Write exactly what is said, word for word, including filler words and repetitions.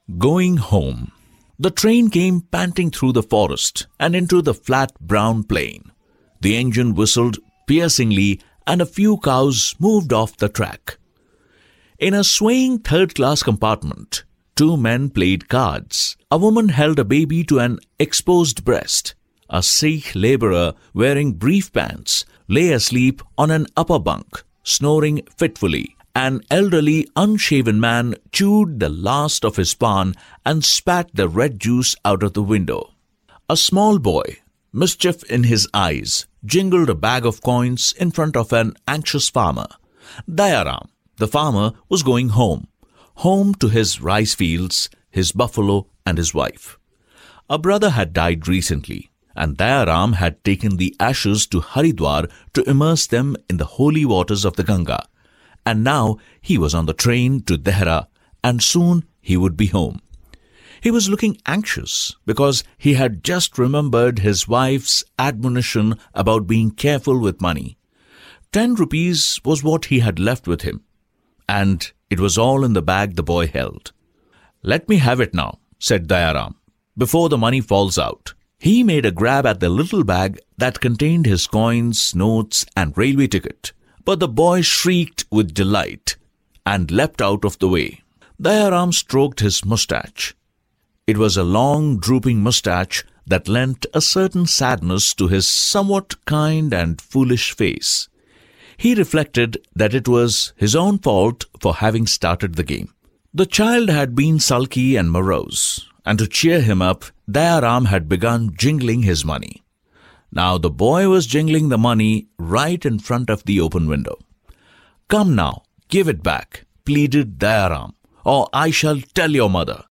Going home. The train came panting through the forest and into the flat brown plain. The engine whistled piercingly and a few cows moved off the track. In a swaying third-class compartment, two men played cards. A woman held a baby to an exposed breast. A Sikh labourer wearing brief pants lay asleep on an upper bunk, snoring fitfully. An elderly, unshaven man chewed the last of his pan and spat the red juice out of the window. A small boy, mischief in his eyes, jingled a bag of coins in front of an anxious farmer. Dayaram, the farmer, was going home, home to his rice fields, his buffalo and his wife. A brother had died recently, and Dayaram had taken the ashes to Haridwar to immerse them in the holy waters of the Ganga. And now he was on the train to Dehra, and soon he would be home. He was looking anxious because he had just remembered his wife's admonition about being careful with money. Ten rupees was what he had left with him, and it was all in the bag the boy held. "Let me have it now," said Dayaram, "before the money falls out." He made a grab at the little bag that contained his coins, notes, and railway ticket. But the boy shrieked with delight and leapt out of the way. Dayaram stroked his moustache. It was a long, drooping moustache that lent a certain sadness to his somewhat kind and foolish face. He reflected that it was his own fault for having started the game. The child had been sulky and morose, and to cheer him up, Dayaram had begun jingling his money. Now the boy was jingling the money right in front of the open window. "Come now, give it back," pleaded Dayaram, "or I shall tell your mother."